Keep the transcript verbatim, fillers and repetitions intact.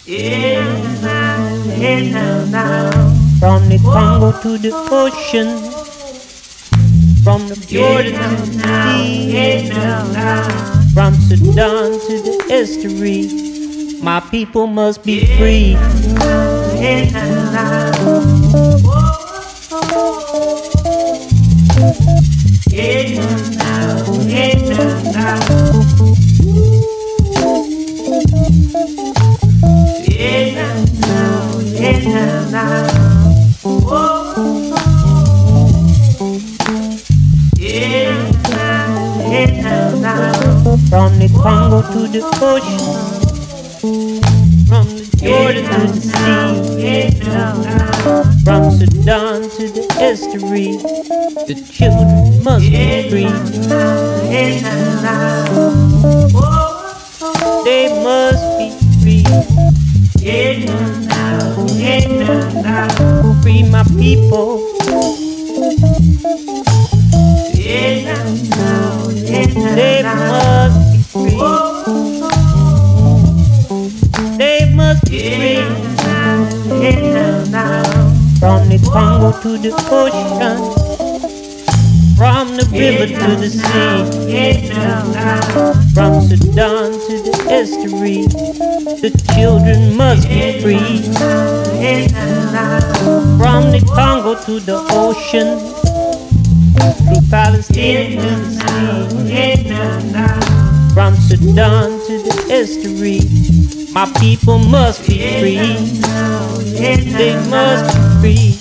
Yeah, now, yeah, now, now. From the Congo to the ocean, from the Jordan yeah, to the sea, yeah, now, now. From Sudan to the estuary, my people must be yeah, free. Now, yeah, now, now. Yeah, now, yeah, now, now. Yeah, now, yeah, now. Whoa. Yeah, now, yeah, now. From the Congo to the ocean, from the Jordan to the sea, yeah, now. From Sudan to the estuary, the children must be free. Yeah, now. They must be free. Yeah, now, yeah, now. Free my people. Yeah, now, yeah, they must be free. They must be free. Yeah, now. From the Congo to the ocean, from the river to the sea, from Sudan to the estuary, the children must be free. From the Congo to the ocean, through Palestine to the sea, from Sudan to the estuary, my people must be free. They must be free.